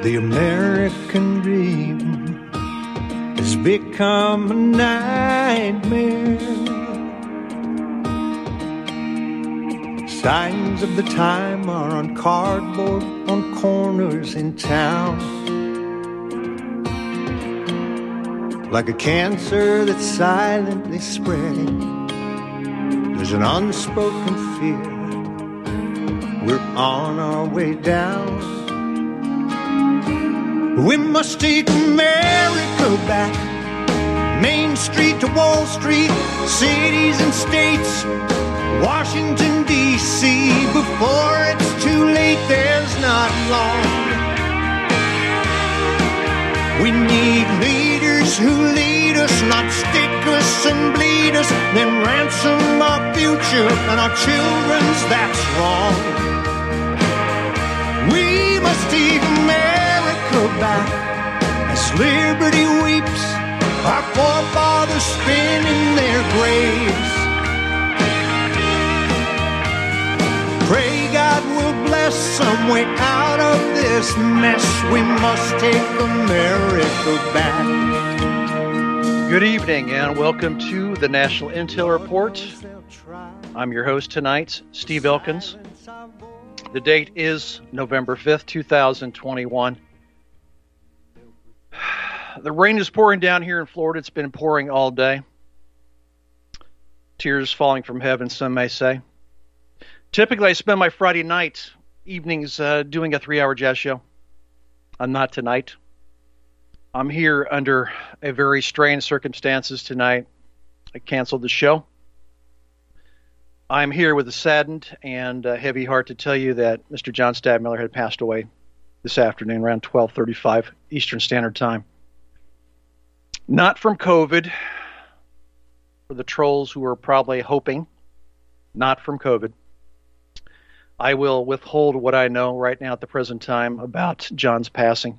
The American dream has become a nightmare. Signs of the time are on cardboard on corners in town. Like a cancer that's silently spreading, there's an unspoken fear. We're on our way down. We must take America back. Main Street to Wall Street, cities and states, Washington, D.C. Before it's too late, there's not long. We need leaders who lead us, not stick us and bleed us, then ransom our future and our children's, that's wrong. We must take America back as liberty weeps, our forefathers spin in their graves. Pray God will bless some way out of this mess. We must take America back. Good evening and welcome to the National Intel Report. I'm your host tonight, Steve Elkins. The date is November 5th, 2021. The rain is pouring down here in Florida. It's been pouring all day. Tears falling from heaven, some may say. Typically, I spend my Friday night evenings doing a 3-hour jazz show. I'm not tonight. I'm here under a very strange circumstances tonight. I canceled the show. I'm here with a saddened and heavy heart to tell you that Mr. John Stadtmiller had passed away this afternoon around 12:35 Eastern Standard Time. Not from COVID, for the trolls who are probably hoping, not from COVID. I will withhold what I know right now at the present time about John's passing.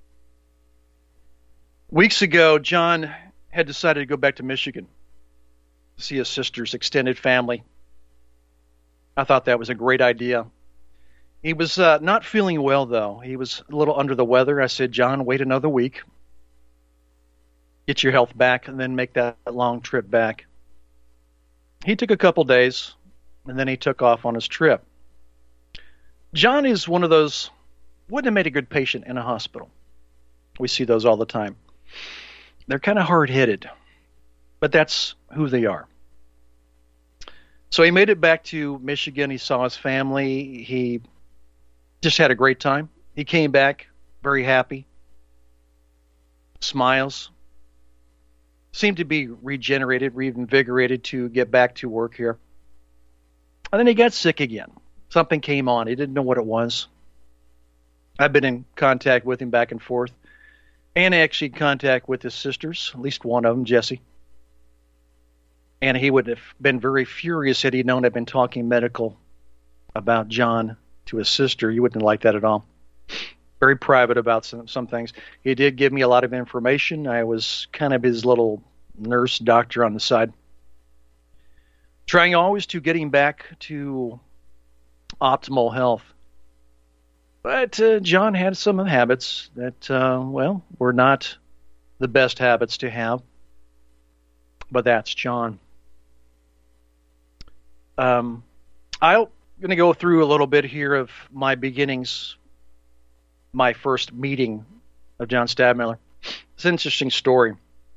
Weeks ago, John had decided to go back to Michigan to see his sister's extended family. I thought that was a great idea. He was not feeling well, though. He was a little under the weather. I said, John, wait another week. Get your health back, and then make that long trip back. He took a couple days, and then he took off on his trip. John is one of those, wouldn't have made a good patient in a hospital. We see those all the time. They're kind of hard-headed, but that's who they are. So he made it back to Michigan. He saw his family. He just had a great time. He came back very happy, smiles, seemed to be regenerated, reinvigorated to get back to work here. And then he got sick again. Something came on. He didn't know what it was. I've been in contact with him back and forth, and actually in contact with his sisters, at least one of them, Jessie. And he would have been very furious had he known I'd been talking medical about John to his sister. He wouldn't like that at all. Very private about some things. He did give me a lot of information. I was kind of his little nurse doctor on the side. Trying always to get him back to optimal health. But John had some habits that, were not the best habits to have. But that's John. I'm going to go through a little bit here of my beginnings, my first meeting of John Stadtmiller. It's an interesting story.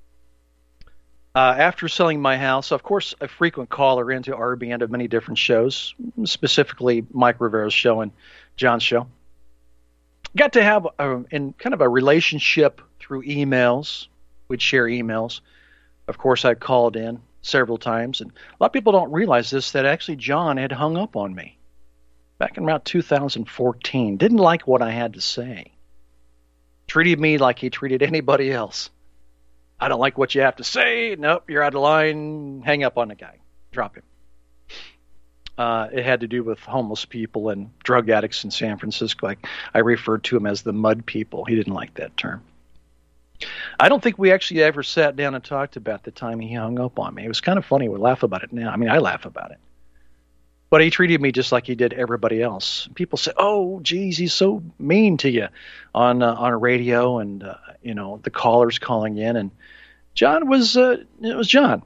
After selling my house, of course, a frequent caller into RBN of many different shows, specifically Mike Rivera's show and John's show. Got to have in kind of a relationship through emails. We'd share emails. Of course, I called in several times, and a lot of people don't realize this, that actually John had hung up on me back in around 2014. Didn't like what I had to say. Treated me like he treated anybody else. I don't like what you have to say. Nope, you're out of line. Hang up on the guy. Drop him. It had to do with homeless people and drug addicts in San Francisco. Like I referred to him as the mud people. He didn't like that term. I don't think we actually ever sat down and talked about the time he hung up on me. It was kind of funny. We laugh about it now. I mean, I laugh about it. But he treated me just like he did everybody else. People say, "Oh, geez, he's so mean to you," on a radio, and the callers calling in. And John was it was John.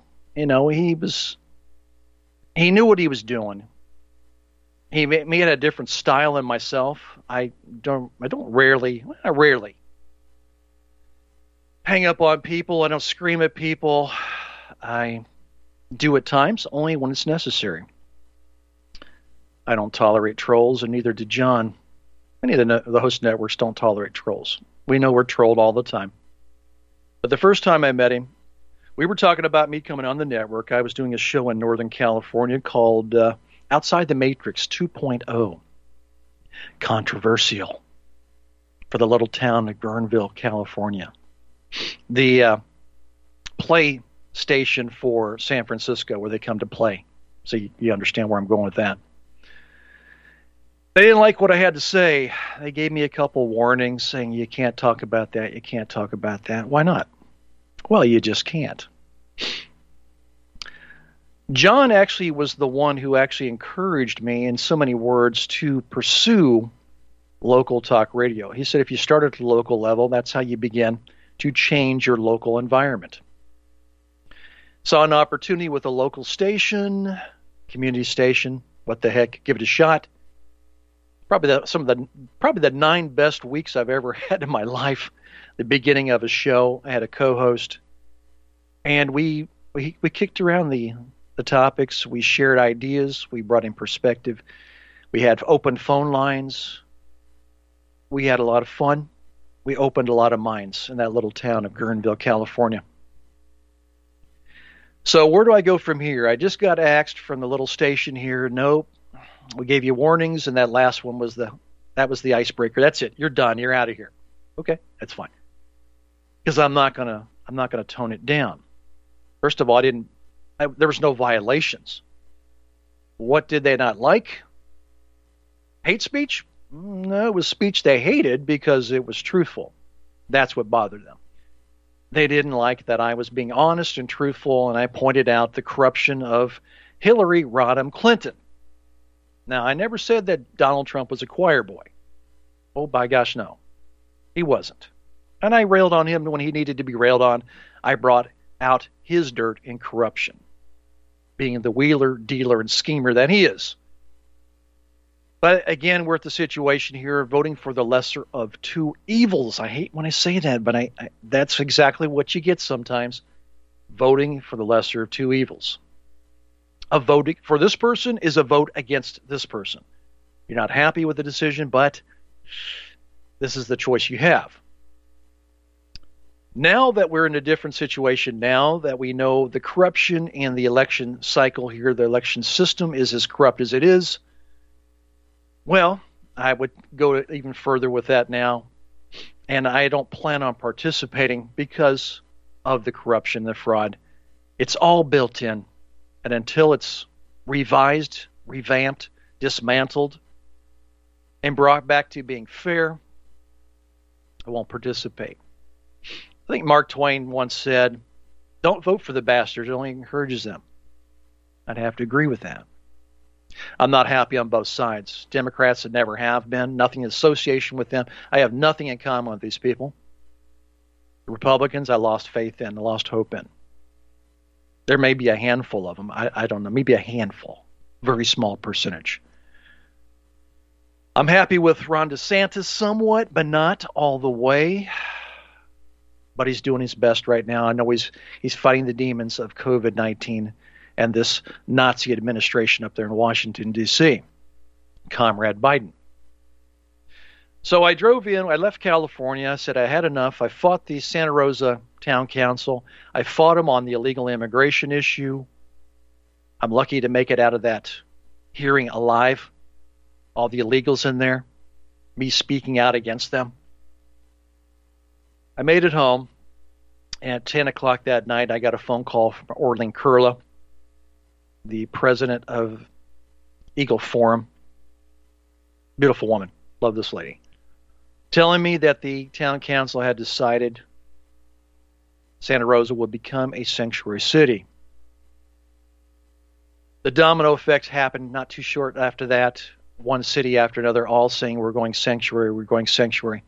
He knew what he was doing. He had a different style than myself. I rarely hang up on people. I don't scream at people. I do at times, only when it's necessary. I don't tolerate trolls, and neither did John. Any of the host networks don't tolerate trolls. We know we're trolled all the time. But the first time I met him, we were talking about me coming on the network. I was doing a show in Northern California called Outside the Matrix 2.0. Controversial for the little town of Guerneville, California. The play station for San Francisco where they come to play. So you understand where I'm going with that. They didn't like what I had to say. They gave me a couple warnings saying, you can't talk about that, you can't talk about that. Why not? Well, you just can't. John actually was the one who actually encouraged me in so many words to pursue local talk radio. He said if you start at the local level, that's how you begin to change your local environment. Saw an opportunity with a local station, community station. What the heck? Give it a shot. Probably the 9 best weeks I've ever had in my life. The beginning of a show, I had a co-host, and we kicked around the topics. We shared ideas. We brought in perspective. We had open phone lines. We had a lot of fun. We opened a lot of minds in that little town of Guerneville, California. So where do I go from here? I just got axed from the little station here. Nope. We gave you warnings, and that last one was the icebreaker. That's it. You're done. You're out of here. Okay, that's fine. Because I'm not gonna tone it down. First of all, there was no violations. What did they not like? Hate speech? No, it was speech they hated because it was truthful. That's what bothered them. They didn't like that I was being honest and truthful, and I pointed out the corruption of Hillary Rodham Clinton. Now, I never said that Donald Trump was a choir boy. Oh, by gosh, no. He wasn't. And I railed on him when he needed to be railed on. I brought out his dirt in corruption, being the wheeler, dealer, and schemer that he is. But again, we're at the situation here of voting for the lesser of two evils. I hate when I say that, but that's exactly what you get sometimes. Voting for the lesser of two evils. A vote for this person is a vote against this person. You're not happy with the decision, but this is the choice you have. Now that we're in a different situation, now that we know the corruption in the election cycle here, the election system is as corrupt as it is, well, I would go even further with that now, and I don't plan on participating because of the corruption, the fraud. It's all built in. And until it's revised, revamped, dismantled, and brought back to being fair, I won't participate. I think Mark Twain once said, don't vote for the bastards, it only encourages them. I'd have to agree with that. I'm not happy on both sides. Democrats and never have been, nothing in association with them. I have nothing in common with these people. The Republicans, I lost faith in, I lost hope in. There may be a handful of them. I don't know. Maybe a handful. Very small percentage. I'm happy with Ron DeSantis somewhat, but not all the way. But he's doing his best right now. I know he's fighting the demons of COVID-19 and this Nazi administration up there in Washington, D.C. Comrade Biden. So I drove in. I left California. I said I had enough. I fought the Santa Rosa Town Council. I fought them on the illegal immigration issue. I'm lucky to make it out of that hearing alive. All the illegals in there. Me speaking out against them. I made it home. At 10 o'clock that night, I got a phone call from Orlene Kurla, the president of Eagle Forum. Beautiful woman. Love this lady. Telling me that the town council had decided Santa Rosa would become a sanctuary city. The domino effect happened not too short after that. One city after another, all saying we're going sanctuary, we're going sanctuary.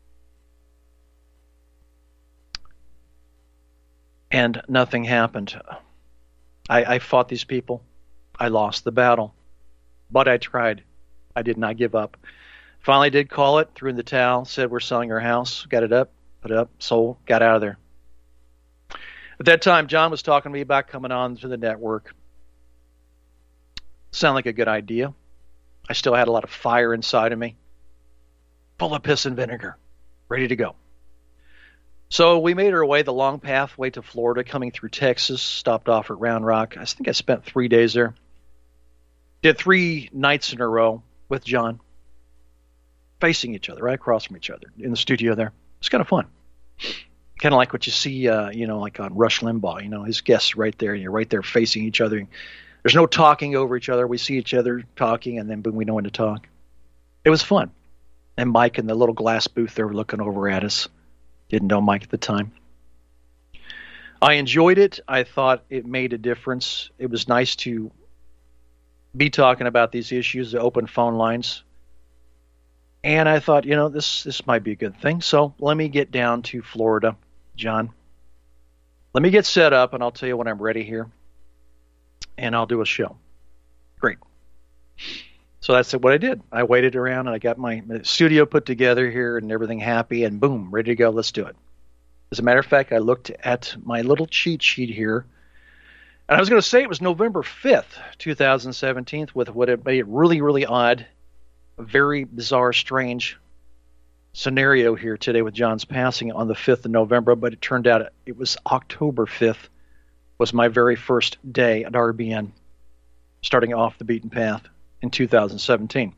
And nothing happened. I fought these people. I lost the battle. But I tried. I did not give up. Finally did call it, threw in the towel, said we're selling our house, got it up, put it up, sold, got out of there. At that time, John was talking to me about coming on to the network. Sounded like a good idea. I still had a lot of fire inside of me, full of piss and vinegar, ready to go. So we made our way the long pathway to Florida, coming through Texas, stopped off at Round Rock. I think I spent 3 days there. Did 3 nights in a row with John, facing each other, right across from each other in the studio there. It's kind of fun. Kind of like what you see, like on Rush Limbaugh, his guests right there, and you're right there facing each other. There's no talking over each other. We see each other talking, and then boom, we know when to talk. It was fun. And Mike in the little glass booth there looking over at us. Didn't know Mike at the time. I enjoyed it. I thought it made a difference. It was nice to be talking about these issues, the open phone lines. And I thought, this might be a good thing. So let me get down to Florida, John. Let me get set up, and I'll tell you when I'm ready here. And I'll do a show. Great. So that's what I did. I waited around, and I got my studio put together here and everything happy, and boom, ready to go. Let's do it. As a matter of fact, I looked at my little cheat sheet here, and I was going to say it was November 5th, 2017, with what it made it really, really odd, a very bizarre, strange scenario here today with John's passing on the 5th of November, but it turned out it was October 5th. Was my very first day at RBN, starting off the beaten path in 2017.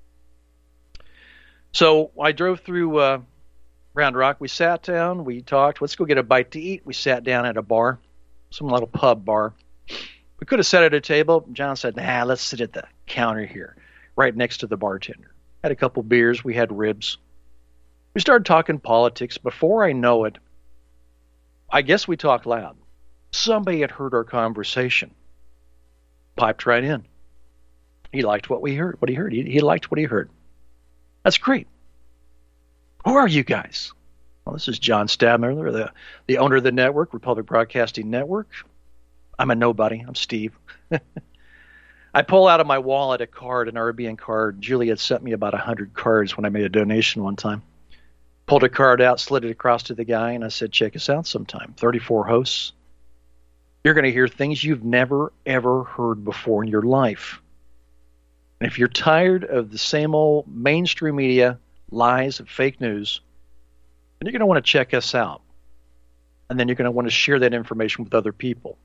So I drove through Round Rock. We sat down. We talked. Let's go get a bite to eat. We sat down at a bar, some little pub bar. We could have sat at a table. John said, let's sit at the counter here, right next to the bartender. Had a couple beers. We had ribs. We started talking politics. Before I know it, I guess we talked loud. Somebody had heard our conversation. Piped right in. He liked what he heard. He liked what he heard. That's great. Who are you guys? Well, this is John Stadtmiller, the owner of the network, Republic Broadcasting Network. I'm a nobody. I'm Steve. I pull out of my wallet a card, an RBN card. Julie had sent me about 100 cards when I made a donation one time. Pulled a card out, slid it across to the guy, and I said, check us out sometime. 34 hosts. You're going to hear things you've never, ever heard before in your life. And if you're tired of the same old mainstream media, lies, and fake news, then you're going to want to check us out. And then you're going to want to share that information with other people.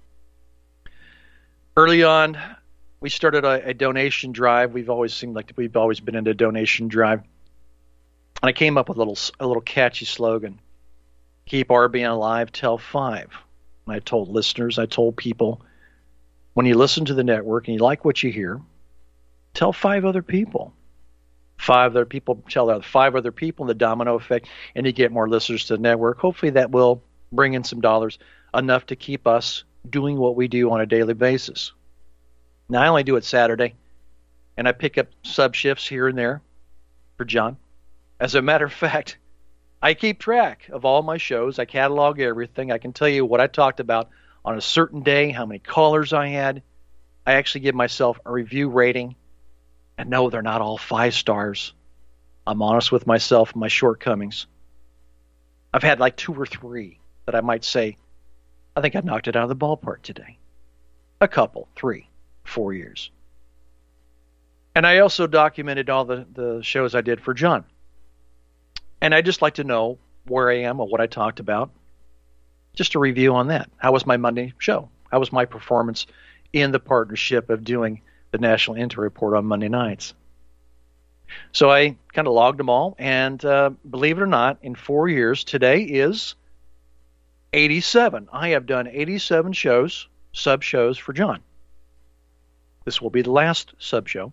Early on, we started a donation drive. We've always seemed like we've always been into a donation drive. And I came up with a little catchy slogan. Keep RBN alive, tell 5. I told listeners, I told people, when you listen to the network and you like what you hear, tell 5 other people. 5 other people, tell 5 other people in the domino effect, and you get more listeners to the network. Hopefully that will bring in some dollars, enough to keep us doing what we do on a daily basis. Now, I only do it Saturday, and I pick up sub shifts here and there for John. As a matter of fact, I keep track of all my shows. I catalog everything. I can tell you what I talked about on a certain day, how many callers I had. I actually give myself a review rating. And no, they're not all 5 stars. I'm honest with myself and my shortcomings. I've had like 2 or 3 that I might say, I think I knocked it out of the ballpark today. A couple, 3, 4 years. And I also documented all the shows I did for John. And I'd just like to know where I am or what I talked about. Just a review on that. How was my Monday show? How was my performance in the partnership of doing the National Intel Report on Monday nights? So I kind of logged them all. And believe it or not, in 4 years, today is 87. I have done 87 shows, sub-shows for John. This will be the last sub-show.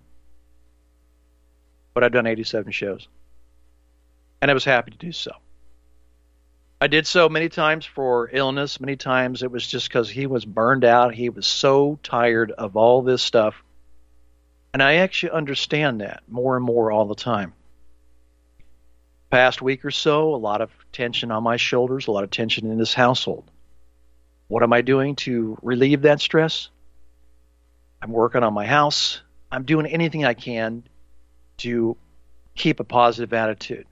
But I've done 87 shows. And I was happy to do so. I did so many times for illness. Many times it was just because he was burned out. He was so tired of all this stuff. And I actually understand that more and more all the time. Past week or so, a lot of tension on my shoulders, a lot of tension in this household. What am I doing to relieve that stress? I'm working on my house. I'm doing anything I can to keep a positive attitude.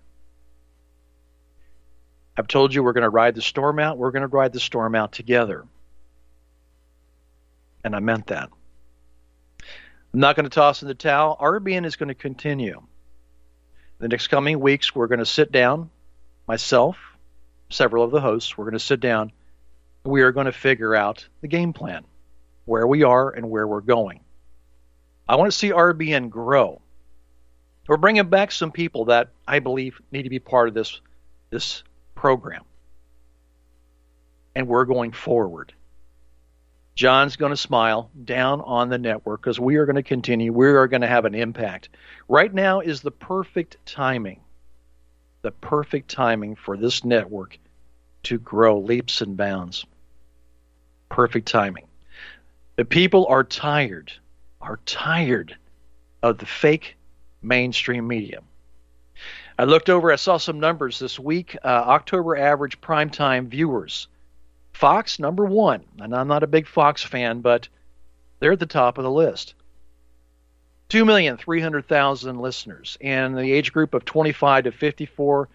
I've told you we're going to ride the storm out. We're going to ride the storm out together. And I meant that. I'm not going to toss in the towel. RBN is going to continue. The next coming weeks, we're going to sit down, myself, several of the hosts, we're going to sit down. We are going to figure out the game plan, where we are and where we're going. I want to see RBN grow. We're bringing back some people that I believe need to be part of this program. And we're going forward. John's going to smile down on the network because we are going to continue. We are going to have an impact. Right now is the perfect timing for this network to grow leaps and bounds. Perfect timing. The people are tired of the fake mainstream media. I looked over, I saw some numbers this week. October average primetime viewers. Fox, number one. And I'm not a big Fox fan, but they're at the top of the list. 2,300,000 listeners. And the age group of 25 to 54,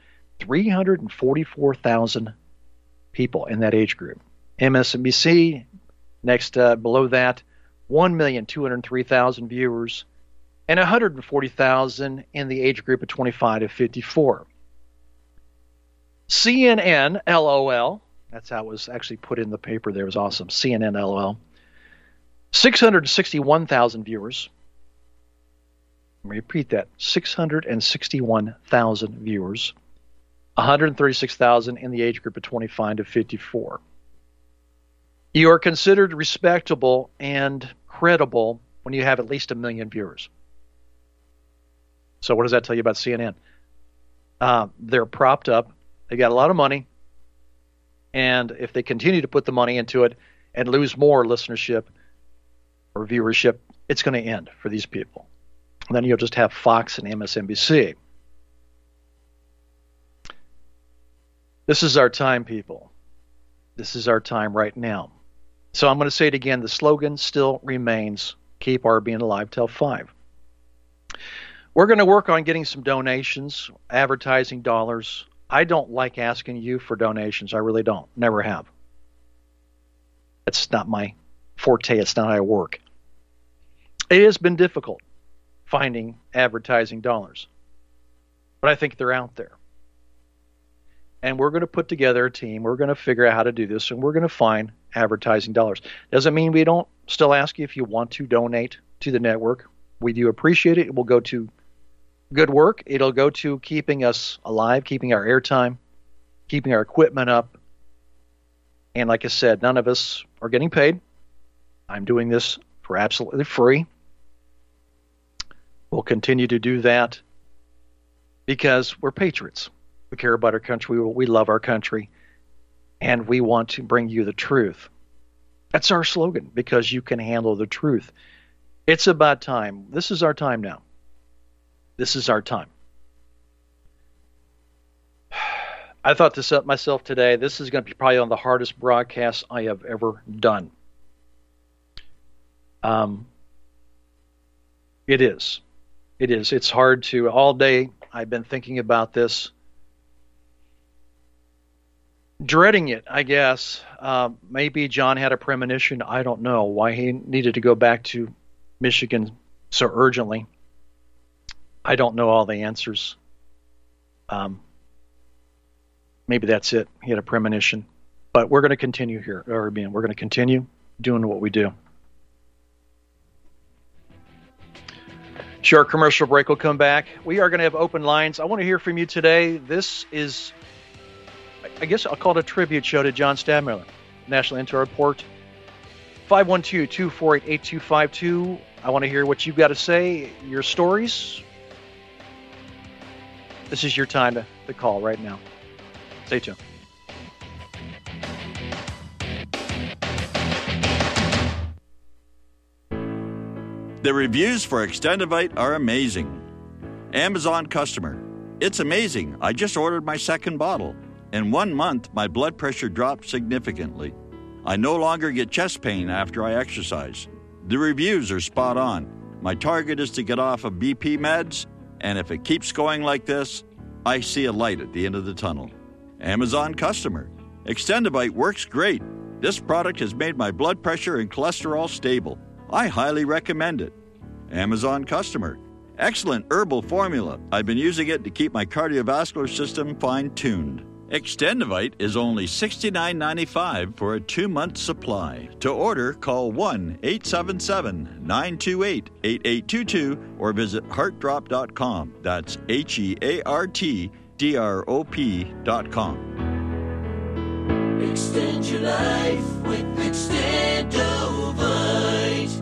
344,000 people in that age group. MSNBC, next below that, 1,203,000 viewers, and 140,000 in the age group of 25 to 54. CNN, LOL, that's how it was actually put in the paper there. It was awesome. CNN, LOL. 661,000 viewers. Let me repeat that. 661,000 viewers. 136,000 in the age group of 25 to 54. You are considered respectable and credible when you have at least 1 million viewers. So what does that tell you about CNN? They're propped up. They got a lot of money. And if they continue to put the money into it and lose more listenership or viewership, it's going to end for these people. And then you'll just have Fox and MSNBC. This is our time, people. This is our time right now. So I'm going to say it again. The slogan still remains, keep RBN alive till 5. We're going to work on getting some donations, advertising dollars. I don't like asking you for donations. I really don't. Never have. It's not my forte. It's not how I work. It has been difficult finding advertising dollars. But I think they're out there. And we're going to put together a team. We're going to figure out how to do this, and we're going to find advertising dollars. Doesn't mean we don't still ask you if you want to donate to the network. We do appreciate it. It will go to good work. It'll go to keeping us alive, keeping our airtime, keeping our equipment up. And like I said, none of us are getting paid. I'm doing this for absolutely free. We'll continue to do that because we're patriots. We care about our country. We love our country. And we want to bring you the truth. That's our slogan, because you can handle the truth. It's about time. This is our time now. This is our time. I thought this up myself today. This is going to be probably one of the hardest broadcasts I have ever done. It is. It is. It's hard to, all day I've been thinking about this. Dreading it, I guess. Maybe John had a premonition. I don't know why he needed to go back to Michigan so urgently. I don't know all the answers. Maybe that's it. He had a premonition. But we're going to continue here, RBN. We're going to continue doing what we do. Short commercial break will come back. We are going to have open lines. I want to hear from you today. This is, I guess I'll call it a tribute show to John Stadtmiller, National Intel Report. 512-248-8252. I want to hear what you've got to say, your stories. This is your time to call right now. Stay tuned. The reviews for Extendivite are amazing. Amazon customer. It's amazing. I just ordered my second bottle. In 1 month, my blood pressure dropped significantly. I no longer get chest pain after I exercise. The reviews are spot on. My target is to get off of BP meds, and if it keeps going like this, I see a light at the end of the tunnel. Amazon customer. Extendivite works great. This product has made my blood pressure and cholesterol stable. I highly recommend it. Amazon customer. Excellent herbal formula. I've been using it to keep my cardiovascular system fine-tuned. Extendivite is only $69.95 for a 2-month supply. To order, call 1-877-928-8822 or visit heartdrop.com. That's HEARTDROP.com. Extend your life with Extendovite.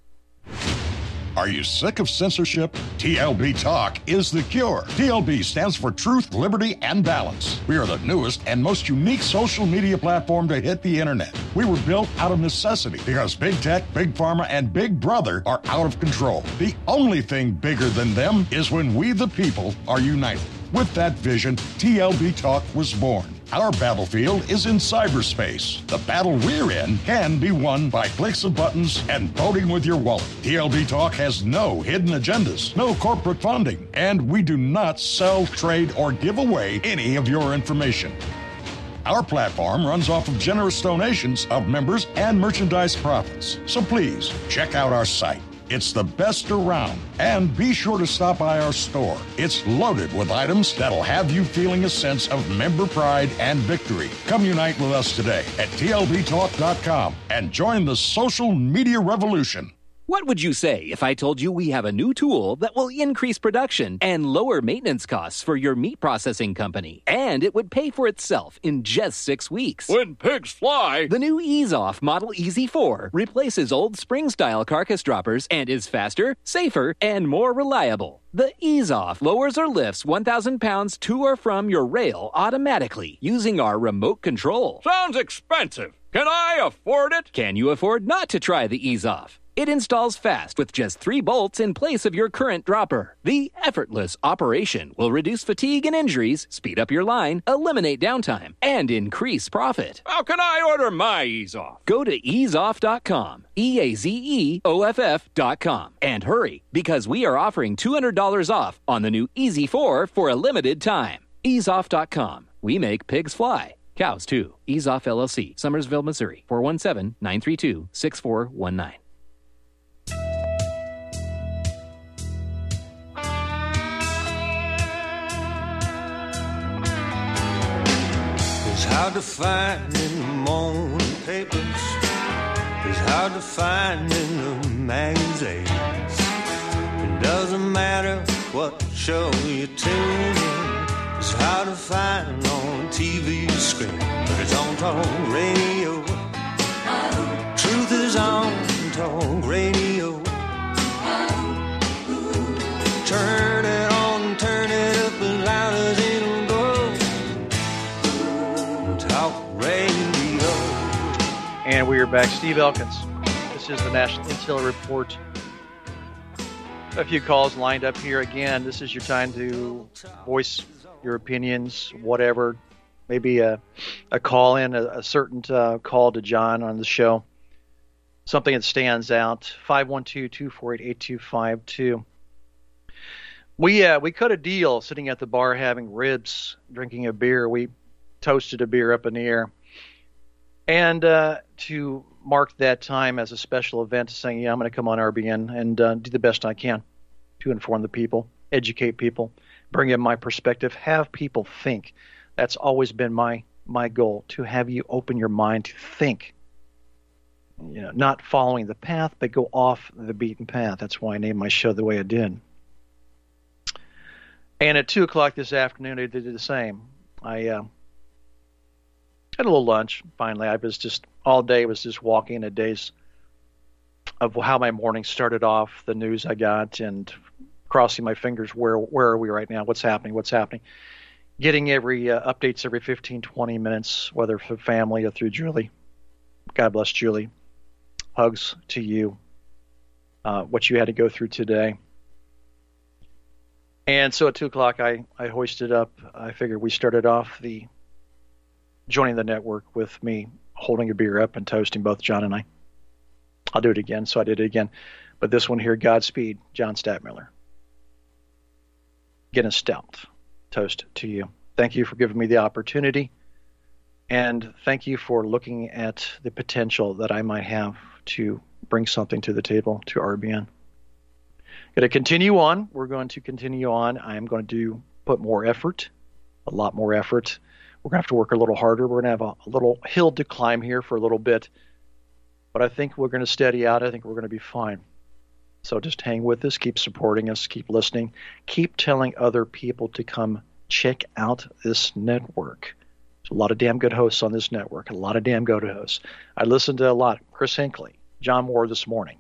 Are you sick of censorship? TLB Talk is the cure. TLB stands for Truth, Liberty, and Balance. We are the newest and most unique social media platform to hit the internet. We were built out of necessity because Big Tech, Big Pharma, and Big Brother are out of control. The only thing bigger than them is when we, the people, are united. With that vision, TLB Talk was born. Our battlefield is in cyberspace. The battle we're in can be won by clicks of buttons and voting with your wallet. TLB Talk has no hidden agendas, no corporate funding, and we do not sell, trade, or give away any of your information. Our platform runs off of generous donations of members and merchandise profits. So please, check out our site. It's the best around. And be sure to stop by our store. It's loaded with items that'll have you feeling a sense of member pride and victory. Come unite with us today at TLBTalk.com and join the social media revolution. What would you say if I told you we have a new tool that will increase production and lower maintenance costs for your meat processing company? And it would pay for itself in just 6 weeks. When pigs fly! The new EaseOff Model Easy 4 replaces old spring-style carcass droppers and is faster, safer, and more reliable. The EaseOff lowers or lifts 1,000 pounds to or from your rail automatically using our remote control. Sounds expensive. Can I afford it? Can you afford not to try the EaseOff? It installs fast with just 3 bolts in place of your current dropper. The effortless operation will reduce fatigue and injuries, speed up your line, eliminate downtime, and increase profit. How can I order my EaseOff? Go to easeoff.com, EAZEOFF.com, and hurry, because we are offering $200 off on the new Easy 4 for a limited time. Easeoff.com. We make pigs fly. Cows, too. EaseOff LLC, Summersville, Missouri, 417-932-6419. It's hard to find in the morning papers. It's hard to find in the magazines. It doesn't matter what show you tune in. It's hard to find on TV screen, but it's on talk radio. Truth is on talk radio. Turn it on, turn it up as loud as it'll go. Talk radio. And we are back. Steve Elkins. This is the National Intel Report. A few calls lined up here. Again, this is your time to voice your opinions, whatever. Maybe a call in, a certain call to John on the show. Something that stands out. 512-248-8252. We cut a deal sitting at the bar having ribs, drinking a beer. We toasted a beer up in the air. And to mark that time as a special event, saying, yeah, I'm going to come on RBN and do the best I can to inform the people, educate people, bring in my perspective, have people think. That's always been my goal, to have you open your mind to think. You know, not following the path, but go off the beaten path. That's why I named my show the way I did. And at 2 o'clock this afternoon, I did the same. I had a little lunch, finally. I was just, all day was just walking a days of how my morning started off, the news I got, and crossing my fingers, where are we right now? What's happening? Getting every updates every 15, 20 minutes, whether for family or through Julie. God bless Julie. Hugs to you. what you had to go through today. And so at 2 o'clock, I hoisted up. I figured we started off joining the network with me holding a beer up and toasting both John and I. I'll do it again, so I did it again. But this one here, Godspeed, John Stadtmiller. Again, a stout toast to you. Thank you for giving me the opportunity, and thank you for looking at the potential that I might have to bring something to the table to RBN. Going to continue on. We're going to continue on. I'm going to put more effort, a lot more effort. We're going to have to work a little harder. We're going to have a little hill to climb here for a little bit, but I think we're going to steady out. I think we're going to be fine. So just hang with us, keep supporting us, keep listening, keep telling other people to come check out this network. There's a lot of damn good hosts on this network, a lot of damn good hosts. I listened to a lot. Chris Hinckley, John Moore this morning,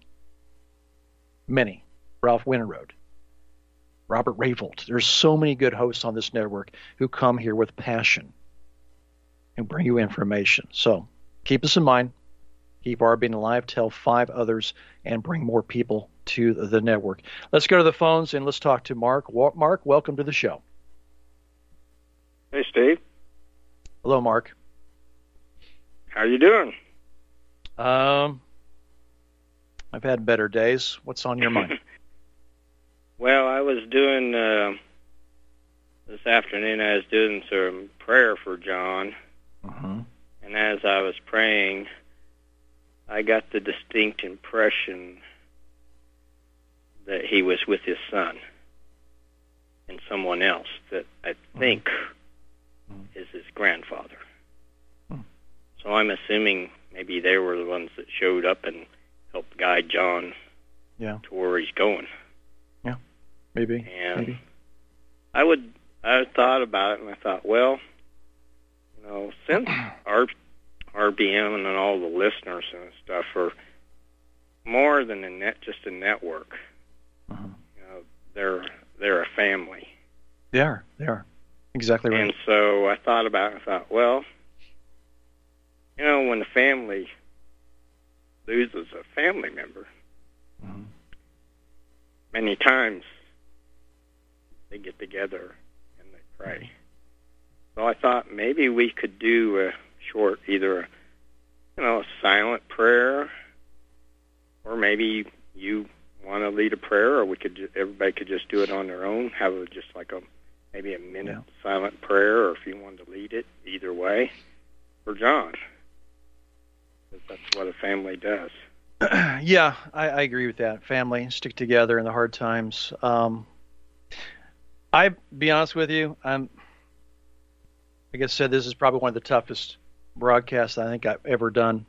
many, Ralph Winterode, Robert Rayvold. There's so many good hosts on this network who come here with passion and bring you information. So keep us in mind. Keep RBN alive, tell 5 others, and bring more people to the network. Let's go to the phones and let's talk to Mark. Mark, welcome to the show. Hey, Steve. Hello, Mark. How you doing? I've had better days. What's on your mind? Well, I was doing, this afternoon, I was doing some prayer for John. Uh-huh. And as I was praying, I got the distinct impression that he was with his son and someone else that I think is his grandfather. So I'm assuming maybe they were the ones that showed up and helped guide John to where he's going. Yeah, maybe. And maybe. I thought about it, and I thought, well, since RBN and all the listeners and stuff are more than just a network. Uh-huh. They're a family. They are exactly right. And so I thought about it. I thought, well, when the family loses a family member, many times they get together and they pray. So I thought maybe we could do a short, either a silent prayer, or maybe you want to lead a prayer, or everybody could just do it on their own, have just like maybe a minute silent prayer, or if you wanted to lead it, either way, for John. Because that's what a family does. Yeah, I agree with that. Family, stick together in the hard times. I be honest with you, like I said, this is probably one of the toughest broadcasts I think I've ever done.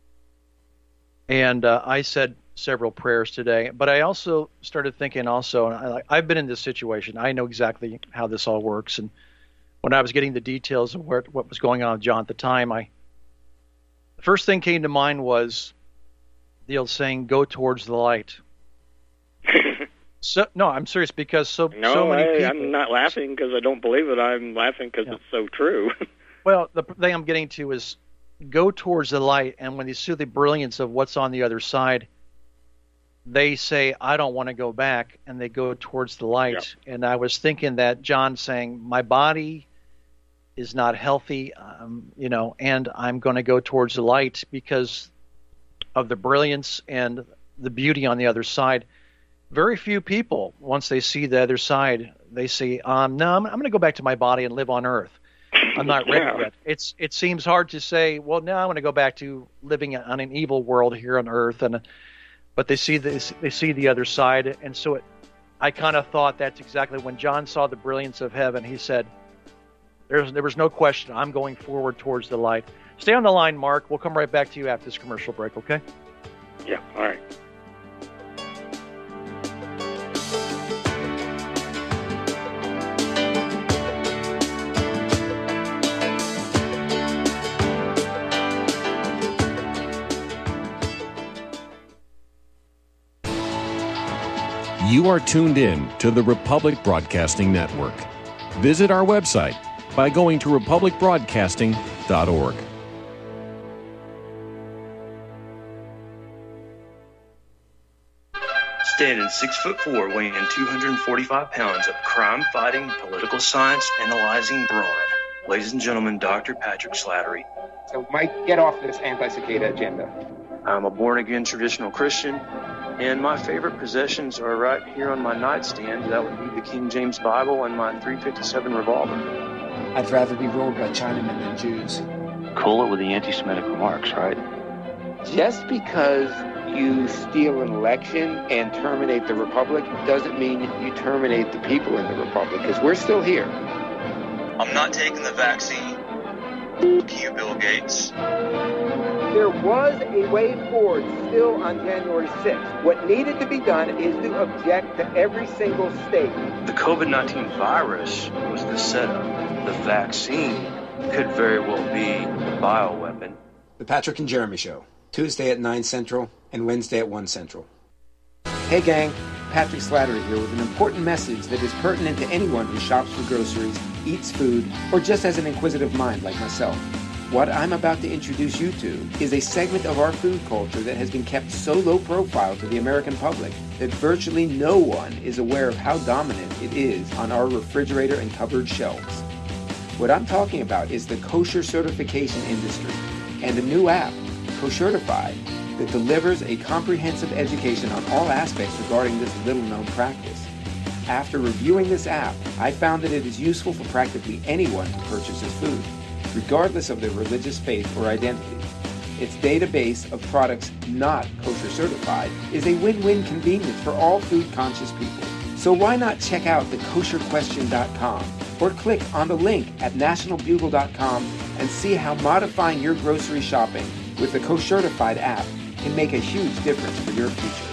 And I said several prayers today, but I also started thinking and I've been in this situation. I know exactly how this all works. And when I was getting the details of what was going on with John at the time, the first thing came to mind was the old saying, go towards the light. No, I'm serious, because so many people... I'm not laughing because I don't believe it. I'm laughing because it's so true. Well, the thing I'm getting to is go towards the light, and when they see the brilliance of what's on the other side, they say, I don't want to go back, and they go towards the light. Yep. And I was thinking that John saying, my body is not healthy, and I'm going to go towards the light because of the brilliance and the beauty on the other side. Very few people, once they see the other side, they say, no, I'm going to go back to my body and live on Earth. I'm not ready yet. It seems hard to say, well, no, I'm going to go back to living on an evil world here on Earth. But they see the other side. And so I kind of thought that's exactly when John saw the brilliance of heaven, he said, there was no question. I'm going forward towards the light. Stay on the line, Mark. We'll come right back to you after this commercial break, okay? Yeah, all right. You are tuned in to the Republic Broadcasting Network. Visit our website by going to republicbroadcasting.org. Standing 6'4", weighing 245 pounds of crime-fighting, political science analyzing brawn. Ladies and gentlemen, Dr. Patrick Slattery. So, Mike, get off this anti-cicada agenda. I'm a born-again traditional Christian, and my favorite possessions are right here on my nightstand. That would be the King James Bible and my .357 revolver. I'd rather be ruled by Chinamen than Jews. Cool it with the anti-Semitic remarks, right? Just because you steal an election and terminate the Republic doesn't mean you terminate the people in the Republic, because we're still here. I'm not taking the vaccine. You, Bill Gates. There was a way forward still on January 6th. What needed to be done is to object to every single state. The COVID-19 virus was the setup. The vaccine could very well be the bioweapon. The Patrick and Jeremy Show, Tuesday at 9 Central and Wednesday at 1 Central. Hey gang, Patrick Slattery here with an important message that is pertinent to anyone who shops for groceries, eats food, or just has an inquisitive mind like myself. What I'm about to introduce you to is a segment of our food culture that has been kept so low profile to the American public that virtually no one is aware of how dominant it is on our refrigerator and cupboard shelves. What I'm talking about is the kosher certification industry and a new app, Koshertified, that delivers a comprehensive education on all aspects regarding this little-known practice. After reviewing this app, I found that it is useful for practically anyone who purchases food, regardless of their religious faith or identity. Its database of products not kosher certified is a win-win convenience for all food-conscious people. So why not check out thekosherquestion.com or click on the link at nationalbugle.com and see how modifying your grocery shopping with the Koshertified app can make a huge difference for your future.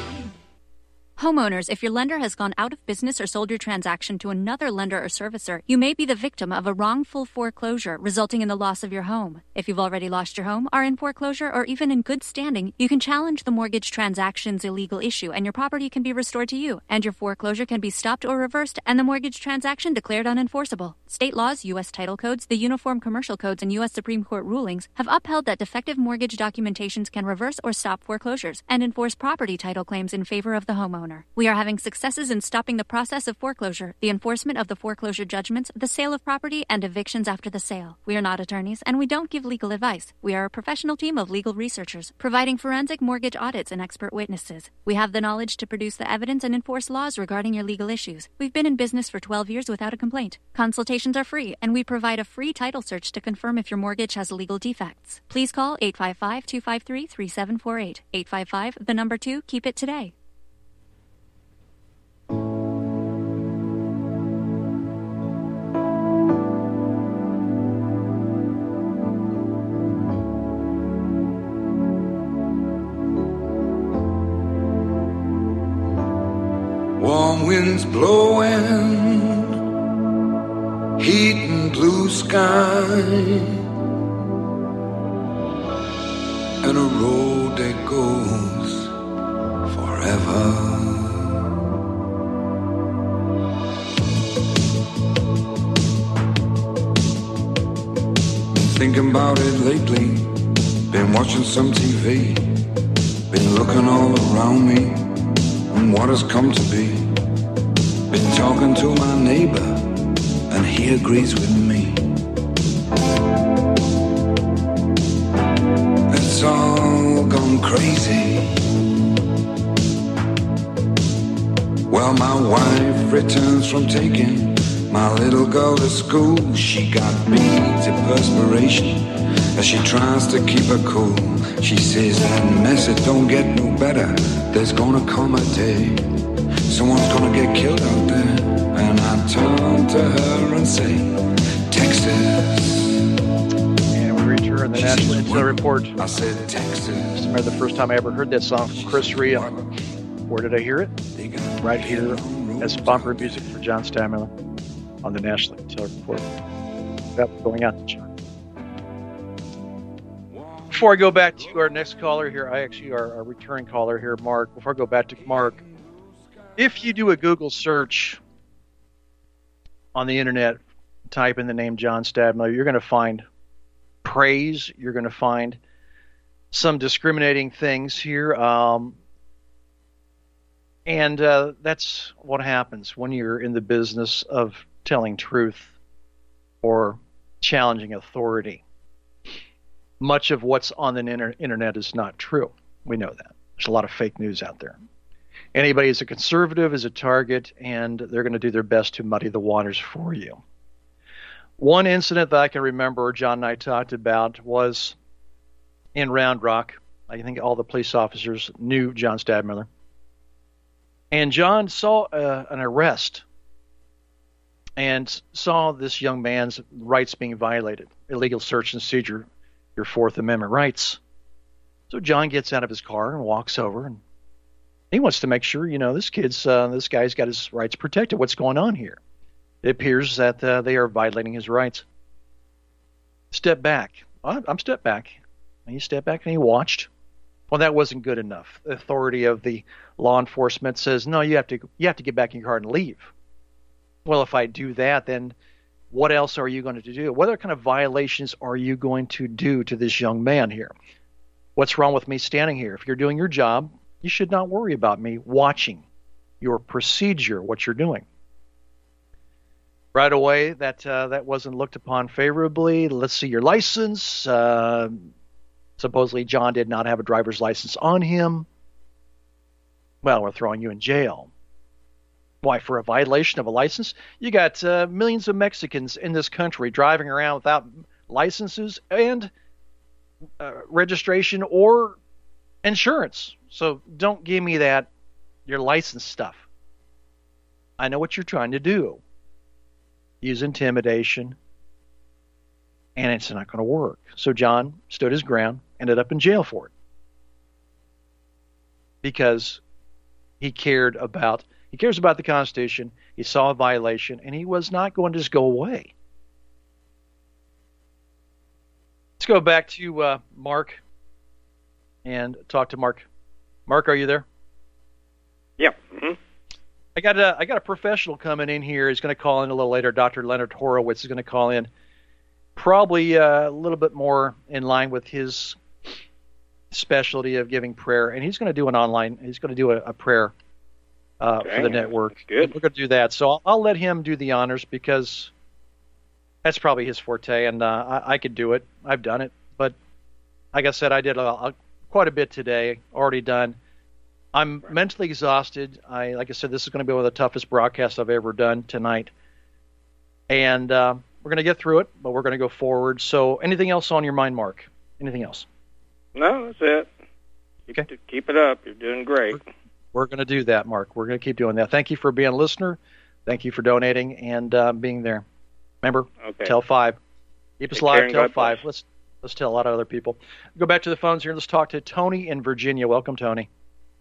Homeowners, if your lender has gone out of business or sold your transaction to another lender or servicer, you may be the victim of a wrongful foreclosure resulting in the loss of your home. If you've already lost your home, are in foreclosure, or even in good standing, you can challenge the mortgage transaction's illegal issue and your property can be restored to you, and your foreclosure can be stopped or reversed and the mortgage transaction declared unenforceable. State laws, U.S. title codes, the Uniform Commercial Codes, and U.S. Supreme Court rulings have upheld that defective mortgage documentations can reverse or stop foreclosures and enforce property title claims in favor of the homeowner. We are having successes in stopping the process of foreclosure, the enforcement of the foreclosure judgments, the sale of property, and evictions after the sale. We are not attorneys, and we don't give legal advice. We are a professional team of legal researchers, providing forensic mortgage audits and expert witnesses. We have the knowledge to produce the evidence and enforce laws regarding your legal issues. We've been in business for 12 years without a complaint. Consultations are free, and we provide a free title search to confirm if your mortgage has legal defects. Please call 855-253-3748. 855, 2, keep it today. Warm winds blowing, heat and blue sky, and a road that goes forever. Been thinking about it lately, been watching some TV, been looking all around me and what has come to be. Been talking to my neighbor and he agrees with me. It's all gone crazy. Well, my wife returns from taking my little girl to school. She got beads of perspiration as she tries to keep her cool. She says that mess, it don't get no better. There's gonna come a day someone's gonna get killed out there. And I turn to her and say, Texas. And we return the National Intel Report. I said, Texas. I remember the first time I ever heard that song from Chris Rea. Where did I hear it? Right here as bumper music for John Stadtmiller on the National Intel Report. That's going out to John. Before I go back to our next caller here, our returning caller here, Mark. Before I go back to Mark, if you do a Google search on the internet, type in the name John Stadtmiller, you're going to find praise. You're going to find some discriminating things here. And And that's what happens when you're in the business of telling truth or challenging authority. Much of what's on the internet is not true. We know that. There's a lot of fake news out there. Anybody who's a conservative is a target, and they're going to do their best to muddy the waters for you. One incident that I can remember John and I talked about was in Round Rock. I think all the police officers knew John Stadtmiller. And John saw an arrest and saw this young man's rights being violated, illegal search and seizure, your Fourth Amendment rights. So John gets out of his car and walks over, and he wants to make sure, this guy's got his rights protected. What's going on here? It appears that they are violating his rights. Step back. I'm step back. And he stepped back and he watched. Well, that wasn't good enough. The authority of the law enforcement says, no, you have to get back in your car and leave. Well, if I do that, then what else are you going to do? What other kind of violations are you going to do to this young man here? What's wrong with me standing here? If you're doing your job, you should not worry about me watching your procedure, what you're doing. Right away, that wasn't looked upon favorably. Let's see your license. Supposedly, John did not have a driver's license on him. Well, we're throwing you in jail. Why, for a violation of a license? You got millions of Mexicans in this country driving around without licenses and registration or insurance. So don't give me your license stuff. I know what you're trying to do. Use intimidation, and it's not going to work. So John stood his ground, ended up in jail for it. Because he cares about the Constitution, he saw a violation, and he was not going to just go away. Let's go back to Mark and talk to Mark. Mark, are you there? Yeah. Mm-hmm. I got a professional coming in here. He's going to call in a little later. Dr. Leonard Horowitz is going to call in, probably a little bit more in line with his specialty of giving prayer, and he's going to do a prayer for the network. That's good. We're going to do that. So I'll let him do the honors because that's probably his forte, and I could do it. I've done it, but like I said, I did quite a bit today. Already done. I'm mentally exhausted. Like I said, this is going to be one of the toughest broadcasts I've ever done tonight. And we're going to get through it, but we're going to go forward. So anything else on your mind, Mark? Anything else? No, that's it. Keep it up. You're doing great. We're going to do that, Mark. We're going to keep doing that. Thank you for being a listener. Thank you for donating and being there. Remember, tell 5. Keep us live, tell 5. Let's tell a lot of other people. Go back to the phones here. Let's talk to Tony in Virginia. Welcome, Tony.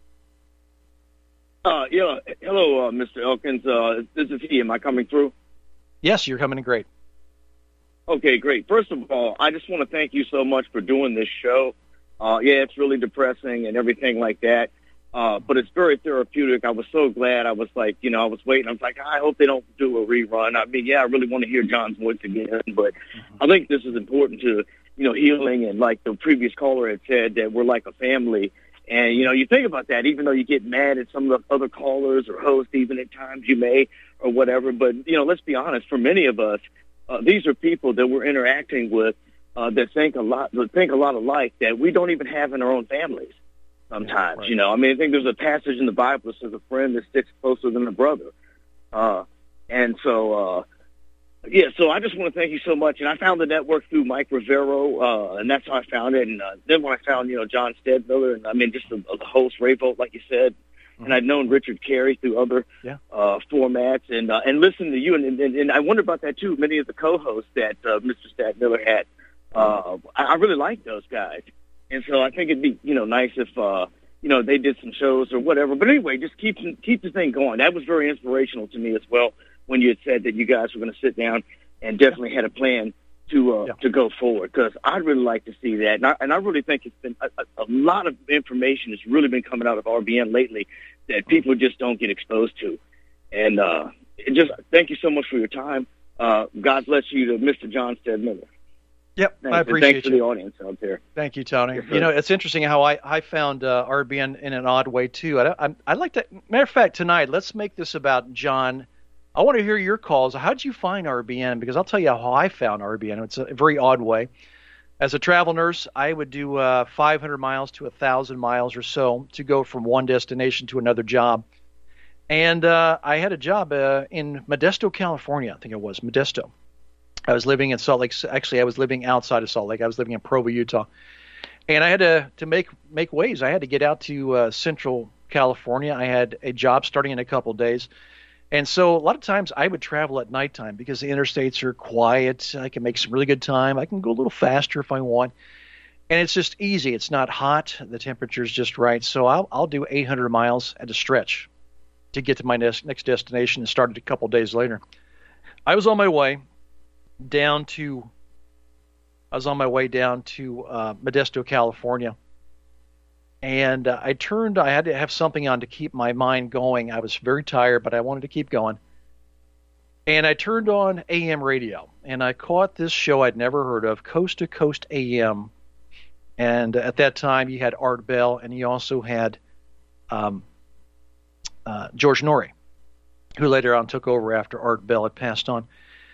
Hello, Mr. Elkins. This is he. Am I coming through? Yes, you're coming in great. Okay, great. First of all, I just want to thank you so much for doing this show. It's really depressing and everything like that, but it's very therapeutic. I was so glad. I was like, I was waiting. I was like, I hope they don't do a rerun. I mean, I really want to hear John's voice again, but I think this is important to, healing. And like the previous caller had said, that we're like a family. And, you think about that, even though you get mad at some of the other callers or hosts, even at times you may or whatever. But, let's be honest, for many of us, these are people that we're interacting with that think a lot alike that we don't even have in our own families sometimes. Right. I think there's a passage in the Bible that says a friend that sticks closer than a brother. So I just want to thank you so much. And I found the network through Mike Rivero, and that's how I found it. And then when I found, John Stadtmiller, and just the host, Ray Vogt, like you said, and I'd known Richard Carey through other formats, and listened to you. And I wonder about that, too. Many of the co-hosts that Mr. Stadtmiller had, I really like those guys. And so I think it'd be, nice if, they did some shows or whatever. But anyway, just keep the thing going. That was very inspirational to me as well, when you had said that you guys were going to sit down and definitely had a plan to go forward, because I'd really like to see that. And I really think it's been a lot of information has really been coming out of RBN lately that people just don't get exposed to. And just thank you so much for your time. God bless you to Mr. John Stadtmiller. Yep, Thanks. I appreciate thanks for the audience out there. Thank you, Tony. Yes, sir. You know, it's interesting how I found RBN in an odd way, too. I like to, matter of fact, tonight, let's make this about John. I want to hear your calls. How did you find RBN? Because I'll tell you how I found RBN. It's a very odd way. As a travel nurse, I would do 500 miles to 1,000 miles or so to go from one destination to another job. And I had a job in Modesto, California. I think it was Modesto. I was living in Salt Lake. Actually, I was living outside of Salt Lake. I was living in Provo, Utah. And I had to make waves. I had to get out to Central California. I had a job starting in a couple of days. And so a lot of times I would travel at nighttime because the interstates are quiet. I can make some really good time. I can go a little faster if I want. And it's just easy. It's not hot. The temperature's just right. So I'll do 800 miles at a stretch to get to my next destination, and started a couple of days later. I was on my way down to Modesto, California. And I had to have something on to keep my mind going. I was very tired, but I wanted to keep going. And I turned on AM radio, and I caught this show I'd never heard of, Coast to Coast AM. And at that time, you had Art Bell, and you also had George Norrie, who later on took over after Art Bell had passed on.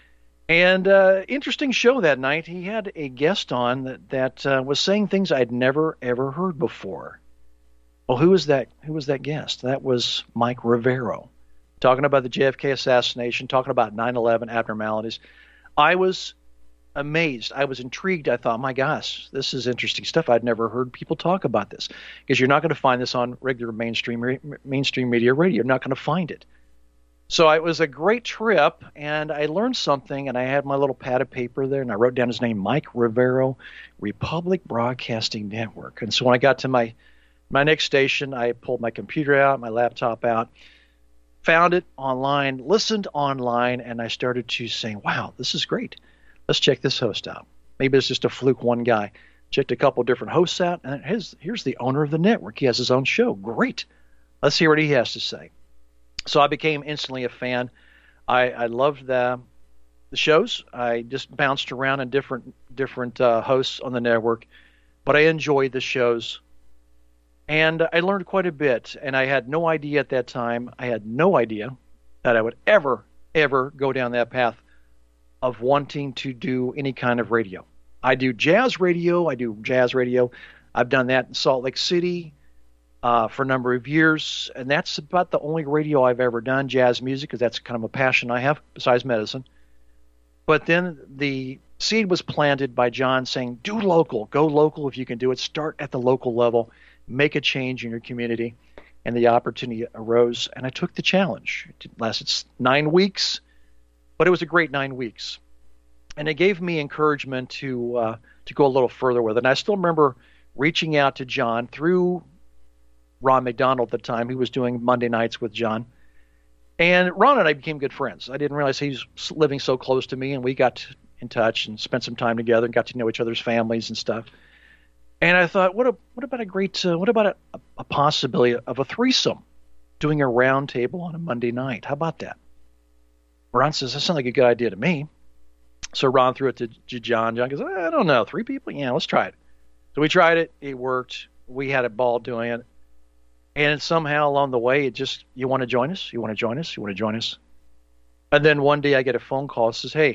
And interesting show that night. He had a guest on that was saying things I'd never ever heard before. Well, who was that? Who was that guest? That was Mike Rivero, talking about the JFK assassination, talking about 9/11 abnormalities. I was amazed. I was intrigued. I thought, my gosh, this is interesting stuff. I'd never heard people talk about this, because you're not going to find this on regular mainstream media radio. You're not going to find it. So it was a great trip, and I learned something, and I had my little pad of paper there, and I wrote down his name, Mike Rivero, Republic Broadcasting Network. And so when I got to my next station, I pulled my computer out, my laptop out, found it online, listened online, and I started to say, wow, this is great. Let's check this host out. Maybe it's just a fluke one guy. Checked a couple different hosts out, and here's the owner of the network. He has his own show. Great. Let's hear what he has to say. So I became instantly a fan. I loved the shows. I just bounced around in different hosts on the network, but I enjoyed the shows, and I learned quite a bit. And I had no idea at that time. I had no idea that I would ever go down that path of wanting to do any kind of radio. I do jazz radio. I've done that in Salt Lake City for a number of years, and that's about the only radio I've ever done, jazz music, because that's kind of a passion I have besides medicine. But then the seed was planted by John saying, do local, go local if you can do it, start at the local level, make a change in your community. And the opportunity arose, and I took the challenge. It lasted 9 weeks, but it was a great 9 weeks. And it gave me encouragement to go a little further with it. And I still remember reaching out to John through Ron McDonald at the time. He was doing Monday nights with John. And Ron and I became good friends. I didn't realize he was living so close to me, and we got in touch and spent some time together and got to know each other's families and stuff. And I thought, what about a possibility of a threesome, doing a round table on a Monday night? How about that? Ron says, that sounds like a good idea to me. So Ron threw it to John. John goes, I don't know, 3 people? Yeah, let's try it. So we tried it. It worked. We had a ball doing it. And somehow along the way, it just, you want to join us? You want to join us? You want to join us? And then one day I get a phone call that says, hey,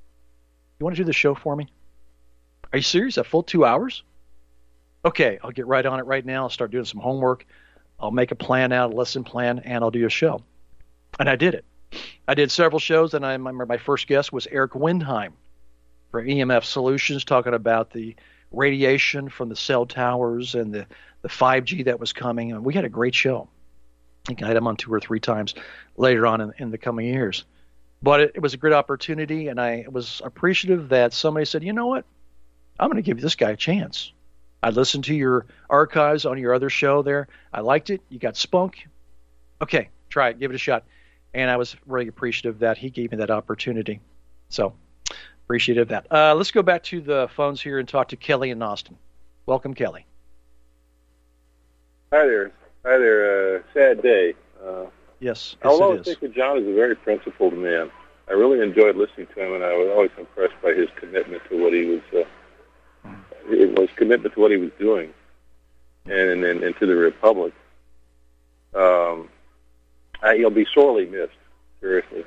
you want to do the show for me? Are you serious? A full 2 hours? Okay, I'll get right on it right now. I'll start doing some homework. I'll make a plan out, a lesson plan, and I'll do a show. And I did it. I did several shows, and I remember my first guest was Eric Windheim for EMF Solutions, talking about the radiation from the cell towers and the 5G that was coming. And we had a great show. I think I had him on 2 or 3 times later on in the coming years. But it was a great opportunity, and I was appreciative that somebody said, you know what, I'm going to give this guy a chance. I listened to your archives on your other show there. I liked it. You got spunk. Okay, try it. Give it a shot. And I was really appreciative that he gave me that opportunity. So, appreciative of that. Let's go back to the phones here and talk to Kelly in Austin. Welcome, Kelly. Hi there. Sad day. Yes, I'll it always is. think of John as a very principled man. I really enjoyed listening to him, and I was always impressed by his commitment to what he was commitment to what he was doing, and to the Republic. He'll be sorely missed, seriously.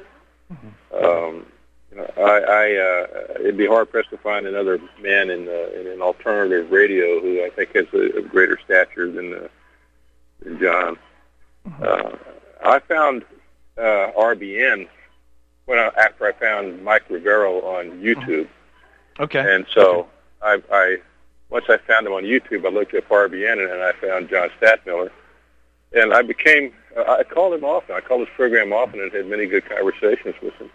It'd be hard pressed to find another man in an alternative radio who I think has a greater stature than John. I found RBN after I found Mike Rivero on YouTube. Okay. And so I once I found him on YouTube, I looked up RBN and I found John Stadtmiller, and I called him often. I called his program often and had many good conversations with him.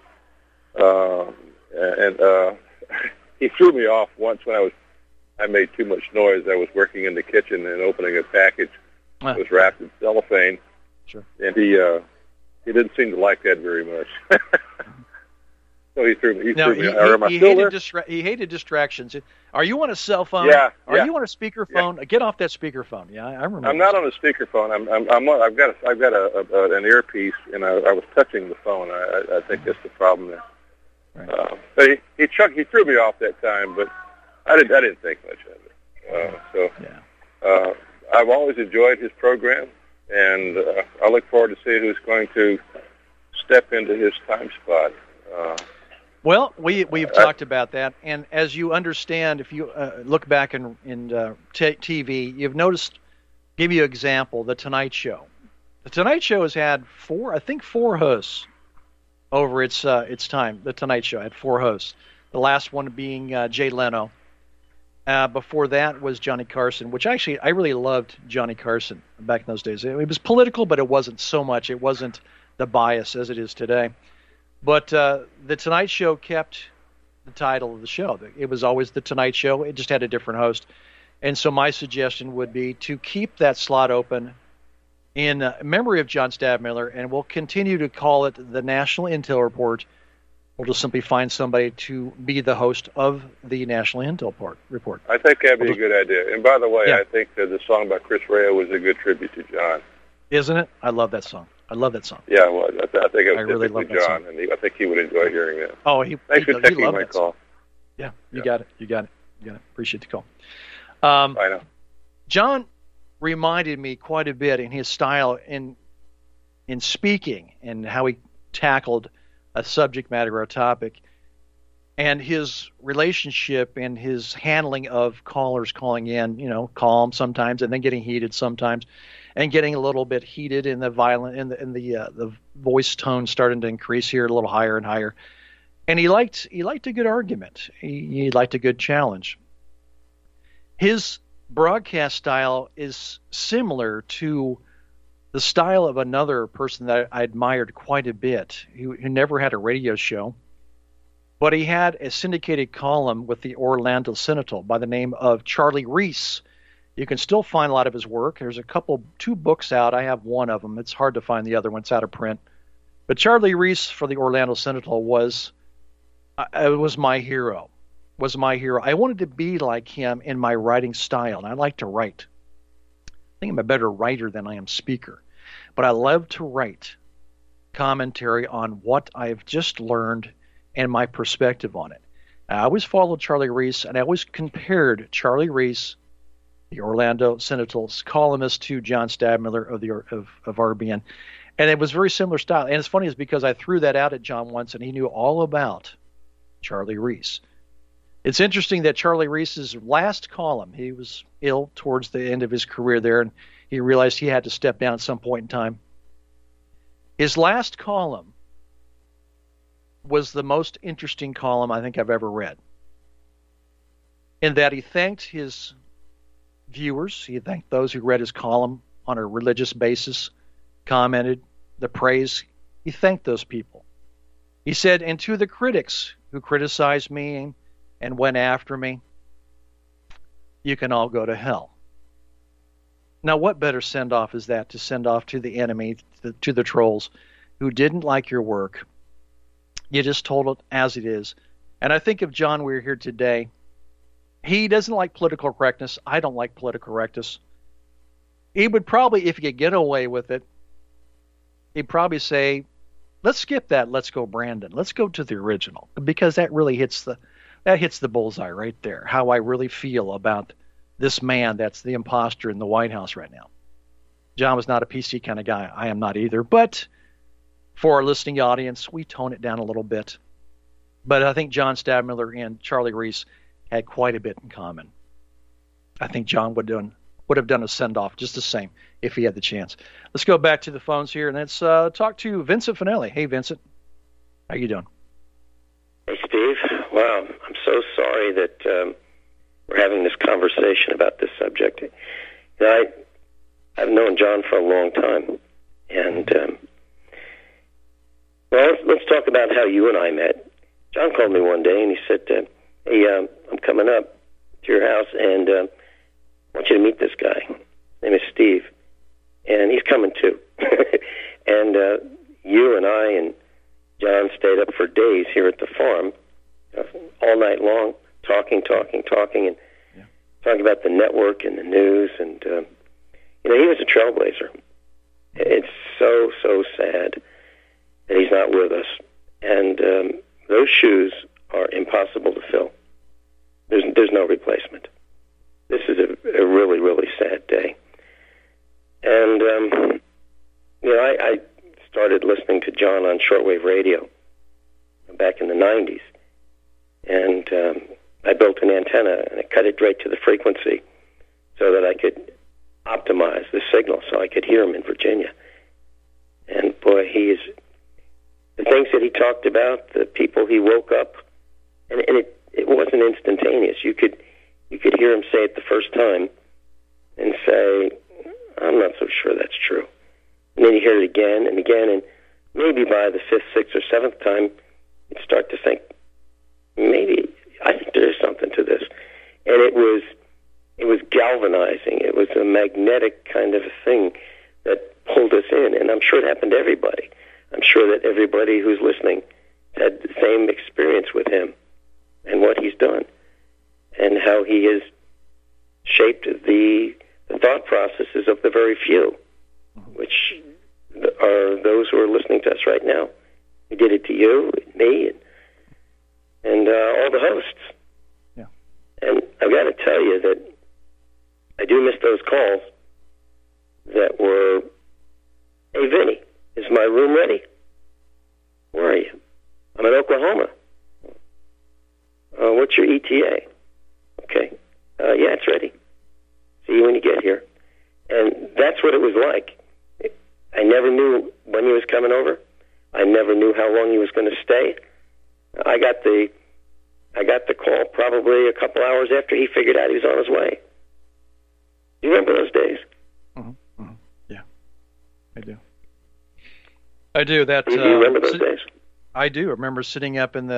He threw me off once when I made too much noise. I was working in the kitchen and opening a package that was wrapped in cellophane. Sure. And he didn't seem to like that very much. So he threw me. He hated distractions. Are you on a cell phone? Yeah. Are you on a speakerphone? Yeah. Get off that speakerphone. Yeah, I remember. I'm not on a speakerphone. I've got an earpiece, and I was touching the phone. I think that's the problem there. Right. But he threw me off that time, but I didn't think much of it. I've always enjoyed his program, and I look forward to seeing who's going to step into his time spot. Well, we've talked about that, and as you understand, if you look back in TV, you've noticed. Give you an example: The Tonight Show. The Tonight Show has had four hosts over its time. The Tonight Show had 4 hosts. The last one being Jay Leno. Before that was Johnny Carson, which actually I really loved Johnny Carson back in those days. It was political, but it wasn't so much. It wasn't the bias as it is today. But The Tonight Show kept the title of the show. It was always The Tonight Show. It just had a different host. And so my suggestion would be to keep that slot open in memory of John Stadtmiller, and we'll continue to call it the National Intel Report. We'll just simply find somebody to be the host of the National Intel Report. I think that'd be a good idea. And by the way, I think that the song by Chris Rea was a good tribute to John. Isn't it? I love that song. Yeah, well, I think it was really love that John, song. and I think he would enjoy hearing that. Oh, thanks for taking my call. Yeah, you got it. Appreciate the call. I know. John reminded me quite a bit in his style in speaking and how he tackled a subject matter or a topic, and his relationship and his handling of callers calling in, calm sometimes and then getting heated sometimes, and getting a little bit heated in the violent in the voice tone starting to increase here a little higher and higher. And he liked a good argument. He liked a good challenge. His broadcast style is similar to the style of another person that I admired quite a bit, who never had a radio show, but he had a syndicated column with the Orlando Sentinel by the name of Charlie Reese. You can still find a lot of his work. There's 2 books out. I have one of them. It's hard to find the other one. It's out of print. But Charlie Reese for the Orlando Sentinel was my hero. I wanted to be like him in my writing style, and I like to write. I think I'm a better writer than I am speaker. But I love to write commentary on what I've just learned and my perspective on it. I always followed Charlie Reese, and I always compared Charlie Reese, the Orlando Sentinel's columnist, to John Stadtmiller of RBN. And it was very similar style. And it's funny is because I threw that out at John once, and he knew all about Charlie Reese. It's interesting that Charlie Reese's last column, he was ill towards the end of his career there, and he realized he had to step down at some point in time. His last column was the most interesting column I think I've ever read, in that he thanked his viewers, he thanked those who read his column on a religious basis, commented the praise. He thanked those people. He said, and to the critics who criticized me and went after me, you can all go to hell. Now, what better send-off is that, to send off to the enemy, to the trolls who didn't like your work? You just told it as it is. And I think if John were here today, he doesn't like political correctness. I don't like political correctness. He would probably, if he could get away with it, he'd probably say, let's skip that. Let's go, Brandon. Let's go to the original, because that really hits the bullseye right there. How I really feel about this man that's the imposter in the White House right now. John was not a PC kind of guy. I am not either. But for our listening audience, we tone it down a little bit. But I think John Stadtmiller and Charlie Reese had quite a bit in common. I think John would have done a send-off just the same if he had the chance. Let's go back to the phones here, and let's talk to Vincent Finelli. Hey, Vincent. How you doing? Hey, Steve. Wow, I'm so sorry that we're having this conversation about this subject. You know, I've known John for a long time, and well, let's talk about how you and I met. John called me one day, and he said, hey, I'm coming up to your house, and I want you to meet this guy. His name is Steve, and he's coming too. And you and I and John stayed up for days here at the farm, all night long, talking, and talking about the network and the news, and you know, he was a trailblazer. It's so sad that he's not with us, and those shoes are impossible to fill. There's no replacement. This is a really, really sad day. And you know, I started listening to John on shortwave radio back in the 90s, and I built an antenna, and I cut it right to the frequency so that I could optimize the signal so I could hear him in Virginia. And boy, the things that he talked about, the people he woke up, and it wasn't instantaneous. You could hear him say it the first time and say, I'm not so sure that's true. And then you hear it again and again, and maybe by the fifth, sixth, or seventh time, you'd start to think, maybe I think there is something to this. And it was galvanizing. It was a magnetic kind of a thing that pulled us in, and I'm sure it happened to everybody. I'm sure that everybody who's listening had the same experience with him and what he's done and how he has shaped the thought processes of the very few, which are those who are listening to us right now. He did it to you, me, and all the hosts. Yeah. And I've got to tell you that I do miss those calls that were, hey, Vinny, is my room ready? Where are you? I'm in Oklahoma. What's your ETA? Okay. Yeah, it's ready. See you when you get here. And that's what it was like. I never knew when he was coming over. I never knew how long he was going to stay. I got the call probably a couple hours after he figured out he was on his way. Do you remember those days? Mm-hmm. Mm-hmm. Yeah, I do. That. Do you remember those days? I do. I remember sitting in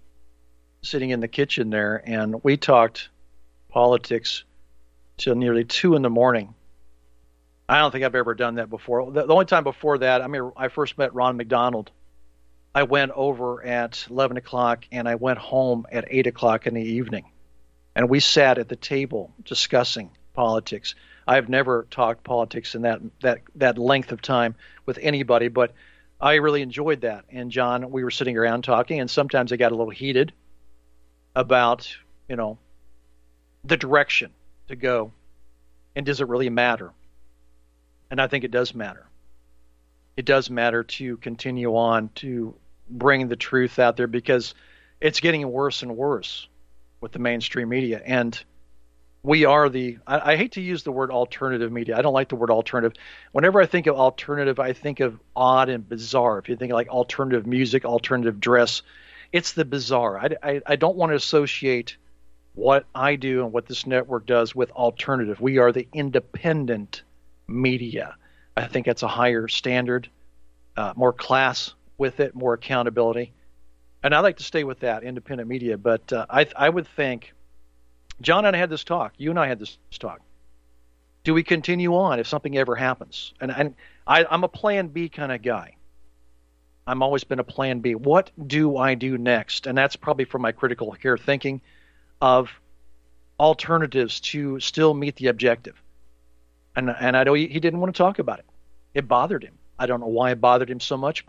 the kitchen there, and we talked politics till nearly 2 a.m. I don't think I've ever done that before. The only time before that, I mean, I first met Ron McDonald. I went over at 11 o'clock, and I went home at 8 o'clock in the evening. And we sat at the table discussing politics. I've never talked politics in that length of time with anybody, but I really enjoyed that. And John, we were sitting around talking, and sometimes I got a little heated about, you know, the direction to go, and does it really matter? And I think it does matter. It does matter to continue on to bring the truth out there, because it's getting worse and worse with the mainstream media. And we are I hate to use the word alternative media. I don't like the word alternative. Whenever I think of alternative, I think of odd and bizarre. If you think of like alternative music, alternative dress, it's the bizarre. I don't want to associate what I do and what this network does with alternative. We are the independent media. I think that's a higher standard, more class with it, more accountability. And I like to stay with that, independent media. But I would think, John and I had this talk. You and I had this talk. Do we continue on if something ever happens? And I'm a plan B kind of guy. I've always been a plan B. What do I do next? And that's probably from my critical care thinking of alternatives to still meet the objective. And I know he didn't want to talk about it. It bothered him. I don't know why it bothered him so much, but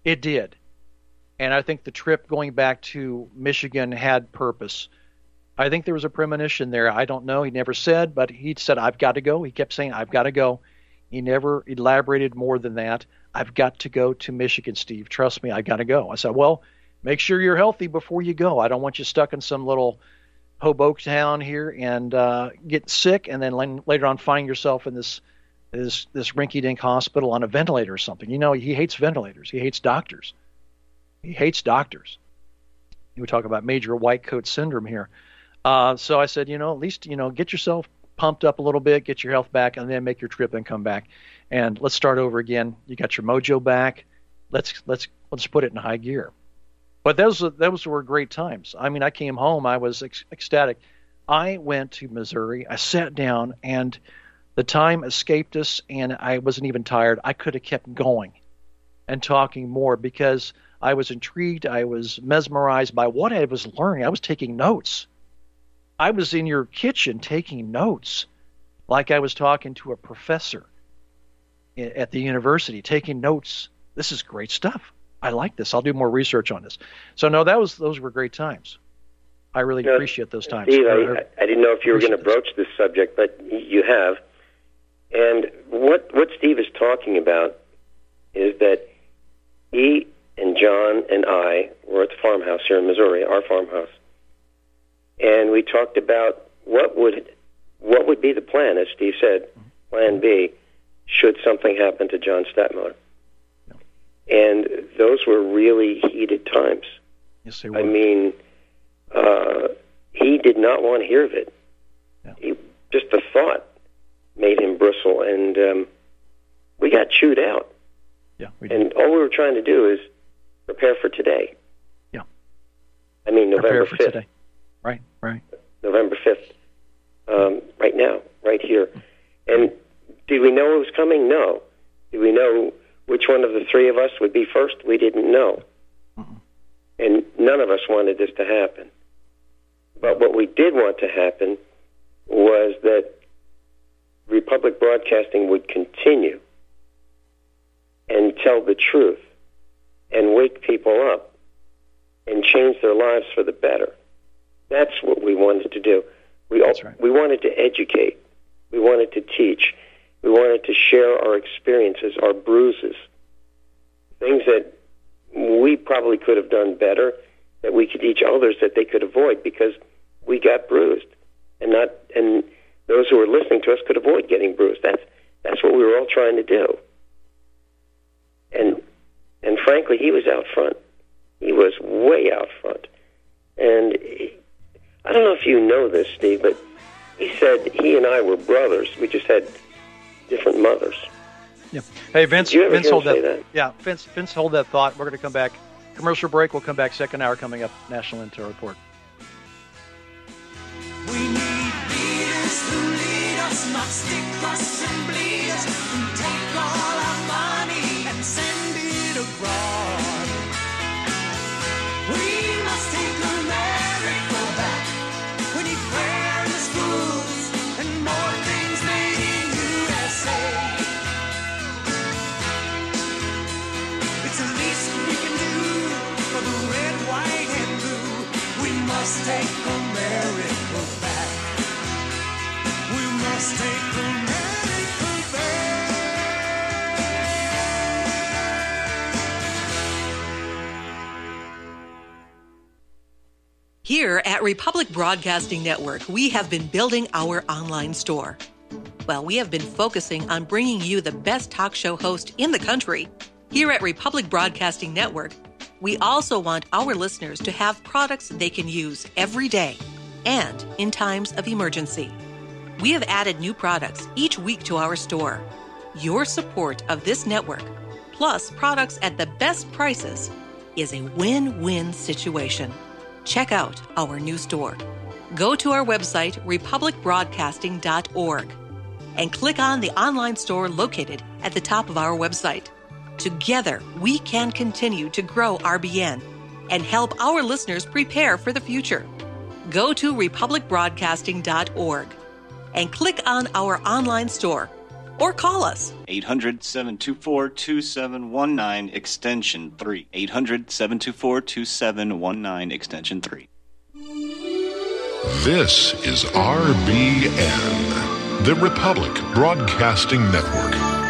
It did. And I think the trip going back to Michigan had purpose. I think there was a premonition there. I don't know. He never said, but he said, I've got to go. He kept saying, I've got to go. He never elaborated more than that. I've got to go to Michigan, Steve. Trust me, I got to go. I said, well, make sure you're healthy before you go. I don't want you stuck in some little Hoboken town here and get sick and then later on find yourself in this rinky-dink hospital on a ventilator or something. You know, he hates ventilators. He hates doctors. He hates doctors. We talk about major white coat syndrome here. So I said, at least, get yourself pumped up a little bit, get your health back, and then make your trip and come back. And let's start over again. You got your mojo back. Let's put it in high gear. But those were great times. I mean, I came home. I was ecstatic. I went to Missouri. I sat down, and the time escaped us, and I wasn't even tired. I could have kept going and talking more because I was intrigued. I was mesmerized by what I was learning. I was taking notes. I was in your kitchen taking notes like I was talking to a professor at the university, taking notes. This is great stuff. I like this. I'll do more research on this. So, no, those were great times. I really appreciate those times. Steve, I didn't know if you were going to broach this subject, but you have. And what Steve is talking about is that he and John and I were at the farmhouse here in Missouri, our farmhouse, and we talked about what would be the plan, as Steve said, Plan B, should something happen to John Stadtmiller. And those were really heated times. Yes, they were. I mean, he did not want to hear of it. Yeah. Just the thought made him bristle, and we got chewed out. Yeah, and all we were trying to do is prepare for today. Yeah. I mean, November 5th. Today. Right. November 5th. Right now, right here. And did we know it was coming? No. Did we know which one of the three of us would be first? We didn't know. Mm-hmm. And none of us wanted this to happen. But what we did want to happen was that Republic Broadcasting would continue and tell the truth and wake people up and change their lives for the better. That's what we wanted to do. We wanted to educate. We wanted to teach. We wanted to share our experiences, our bruises, things that we probably could have done better, that we could teach others that they could avoid because we got bruised, and those who were listening to us could avoid getting bruised. That's what we were all trying to do. And frankly, he was out front. He was way out front. And I don't know if you know this, Steve, but he said he and I were brothers. We just had different mothers. Yeah. Hey, Vince. Did you ever Vince, hear hold him say that? Yeah, Vince, hold that thought. We're going to come back. Commercial break. We'll come back. Second hour coming up. National Intel Report. We need leaders who lead us, not stick us and bleed us, who take all our money and send it abroad. We must take America back. We need fairness, rules, and more things made in USA. It's the least we can do for the red, white, and blue. We must take America back. We must take America back. Here at Republic Broadcasting Network, we have been building our online store. Well, we have been focusing on bringing you the best talk show host in the country. Here at Republic Broadcasting Network, we also want our listeners to have products they can use every day and in times of emergency. We have added new products each week to our store. Your support of this network, plus products at the best prices, is a win-win situation. Check out our new store. Go to our website, republicbroadcasting.org, and click on the online store located at the top of our website. Together, we can continue to grow RBN and help our listeners prepare for the future. Go to republicbroadcasting.org and click on our online store, or call us. 800-724-2719, extension 3. 800-724-2719, extension 3. This is RBN, the Republic Broadcasting Network.